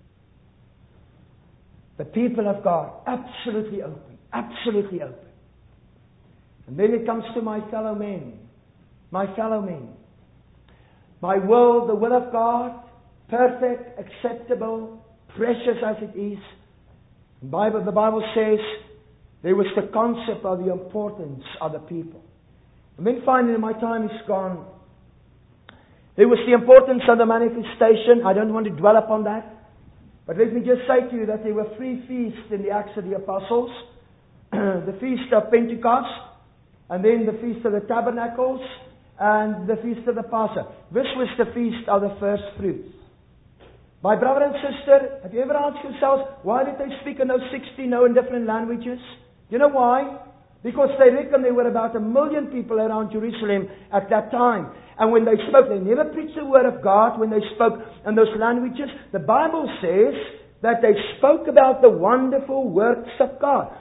The people of God, absolutely open. Absolutely open. And then it comes to my fellow men. My fellow men. My will, the will of God, perfect, acceptable, precious as it is. The Bible says there was the concept of the importance of the people. And then finally, my time is gone. There was the importance of the manifestation. I don't want to dwell upon that. But let me just say to you that there were 3 feasts in the Acts of the Apostles. The Feast of Pentecost, and then the Feast of the Tabernacles, and the feast of the Passover. This was the feast of the first fruits. My brother and sister, have you ever asked yourselves, why did they speak in those 60 known different languages? You know why? Because they reckon there were about 1 million people around Jerusalem at that time. And when they spoke, they never preached the word of God when they spoke in those languages. The Bible says that they spoke about the wonderful works of God.